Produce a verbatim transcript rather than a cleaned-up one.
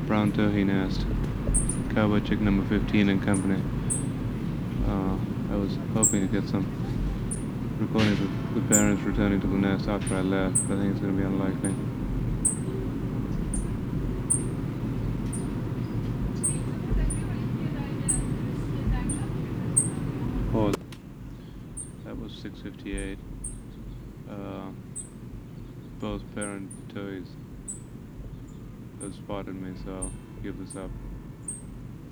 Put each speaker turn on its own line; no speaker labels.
brown towhee nest. Cowboy chick number fifteen and company. Uh, I was hoping to get some recordings of the parents returning to the nest after I left, but I think it's going to be unlikely. Pause. That was six fifty-eight. Uh, both parent towhees have spotted me, so I'll give this up.